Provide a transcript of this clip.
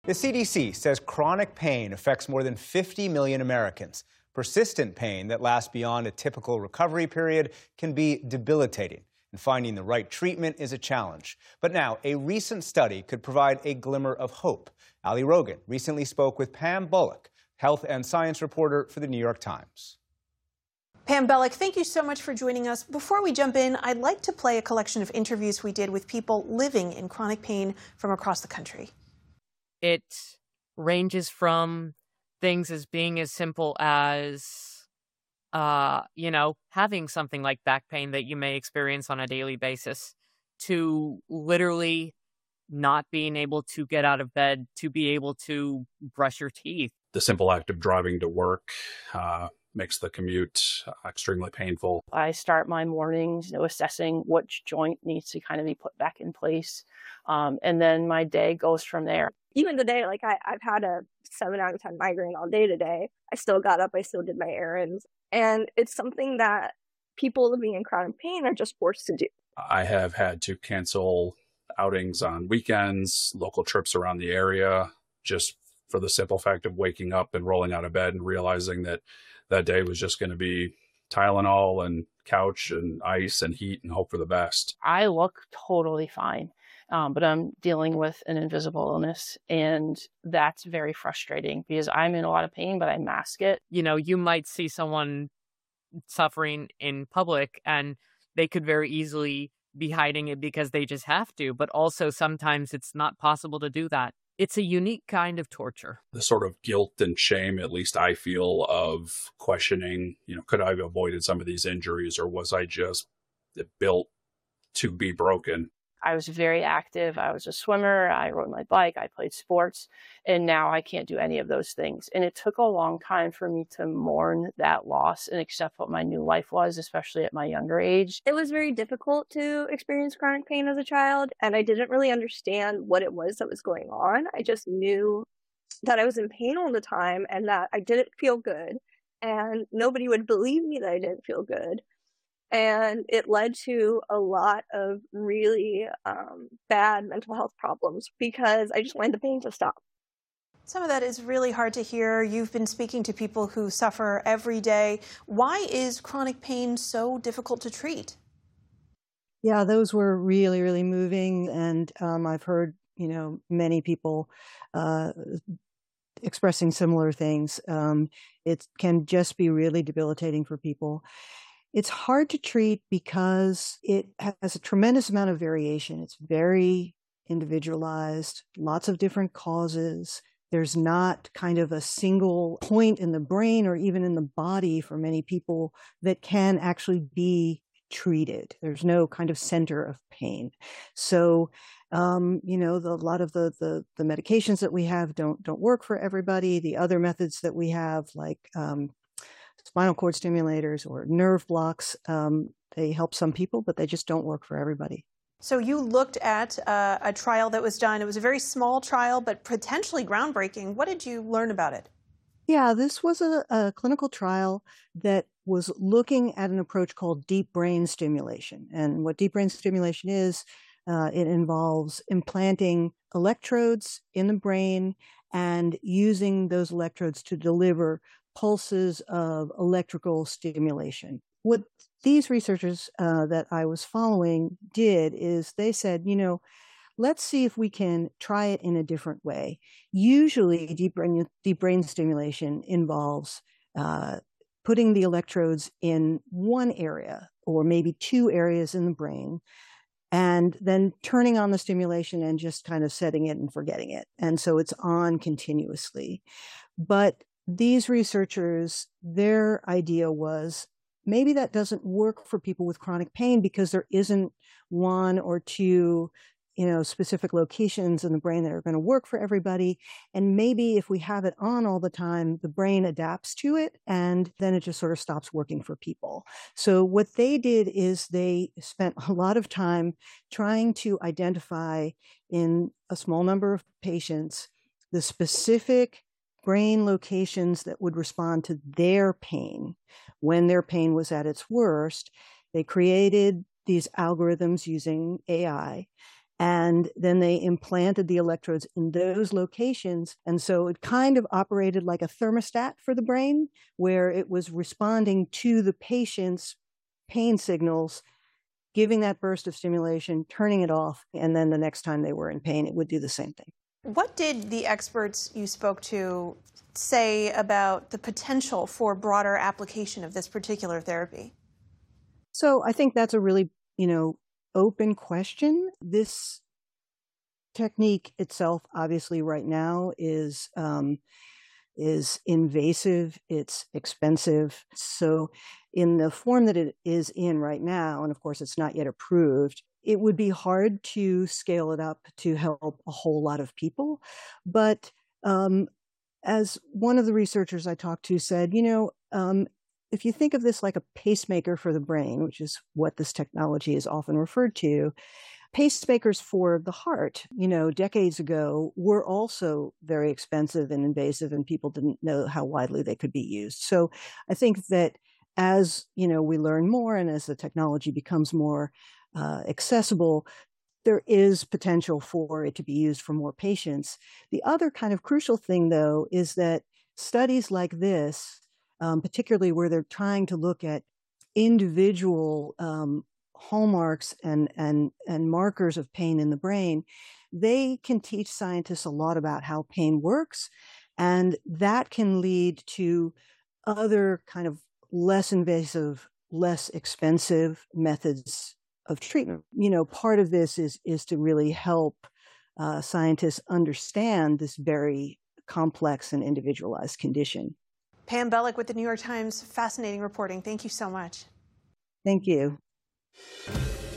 The CDC says chronic pain affects more than 50 million Americans. Persistent pain that lasts beyond a typical recovery period can be debilitating, and finding the right treatment is a challenge. But now, a recent study could provide a glimmer of hope. Ali Rogan recently spoke with Pam Bullock, health and science reporter for the New York Times. Pam Bullock, thank you so much for joining us. Before we jump in, I'd like to play a collection of interviews we did with people living in chronic pain from across the country. It ranges from things as being as simple as, having something like back pain that you may experience on a daily basis, to literally not being able to get out of bed, to be able to brush your teeth. The simple act of driving to work makes the commute extremely painful. I start my mornings, assessing which joint needs to kind of be put back in place. And then my day goes from there. Even today, I've had a 7 out of 10 migraine all day today. I still got up, I still did my errands. And it's something that people living in chronic pain are just forced to do. I have had to cancel outings on weekends, local trips around the area, just for the simple fact of waking up and rolling out of bed and realizing that that day was just going to be Tylenol and couch and ice and heat and hope for the best. I look totally fine, but I'm dealing with an invisible illness, and that's very frustrating because I'm in a lot of pain, but I mask it. You might see someone suffering in public and they could very easily be hiding it because they just have to, but also sometimes it's not possible to do that. It's a unique kind of torture. The sort of guilt and shame, at least I feel, of questioning, could I have avoided some of these injuries, or was I just built to be broken? I was very active. I was a swimmer. I rode my bike. I played sports. And now I can't do any of those things. And it took a long time for me to mourn that loss and accept what my new life was, especially at my younger age. It was very difficult to experience chronic pain as a child. And I didn't really understand what it was that was going on. I just knew that I was in pain all the time and that I didn't feel good. And nobody would believe me that I didn't feel good. And it led to a lot of really bad mental health problems because I just wanted the pain to stop. Some of that is really hard to hear. You've been speaking to people who suffer every day. Why is chronic pain so difficult to treat? Yeah, those were really, really moving. And I've heard, many people expressing similar things. It can just be really debilitating for people. It's hard to treat because it has a tremendous amount of variation. It's very individualized, lots of different causes. There's not kind of a single point in the brain or even in the body for many people that can actually be treated. There's no kind of center of pain. So, a lot of the medications that we have don't work for everybody. The other methods that we have, like spinal cord stimulators or nerve blocks, they help some people, but they just don't work for everybody. So you looked at a trial that was done. It was a very small trial, but potentially groundbreaking. What did you learn about it? Yeah, this was a clinical trial that was looking at an approach called deep brain stimulation. And what deep brain stimulation is, it involves implanting electrodes in the brain and using those electrodes to deliver pulses of electrical stimulation. What these researchers that I was following did is they said, let's see if we can try it in a different way. Usually deep brain stimulation involves putting the electrodes in one area or maybe two areas in the brain, and then turning on the stimulation and just kind of setting it and forgetting it. And so it's on continuously. But these researchers, their idea was maybe that doesn't work for people with chronic pain because there isn't one or two, specific locations in the brain that are going to work for everybody. And maybe if we have it on all the time, the brain adapts to it and then it just sort of stops working for people. So what they did is they spent a lot of time trying to identify in a small number of patients the specific brain locations that would respond to their pain when their pain was at its worst. They created these algorithms using AI, And then they implanted the electrodes in those locations. And so it kind of operated like a thermostat for the brain, where it was responding to the patient's pain signals, giving that burst of stimulation, turning it off, and then the next time they were in pain, it would do the same thing. What did the experts you spoke to say about the potential for broader application of this particular therapy? So I think that's a really, open question. This technique itself, obviously, right now is invasive. It's expensive. So in the form that it is in right now, and of course it's not yet approved, it would be hard to scale it up to help a whole lot of people. But as one of the researchers I talked to said, if you think of this like a pacemaker for the brain, which is what this technology is often referred to, pacemakers for the heart, decades ago were also very expensive and invasive, and people didn't know how widely they could be used. So I think that as, we learn more and as the technology becomes more accessible, there is potential for it to be used for more patients. The other kind of crucial thing, though, is that studies like this, particularly where they're trying to look at individual hallmarks and markers of pain in the brain, they can teach scientists a lot about how pain works, and that can lead to other kind of less invasive, less expensive methods of treatment. Part of this is to really help scientists understand this very complex and individualized condition. Pam Bellick with the New York Times, fascinating reporting. Thank you so much. Thank you.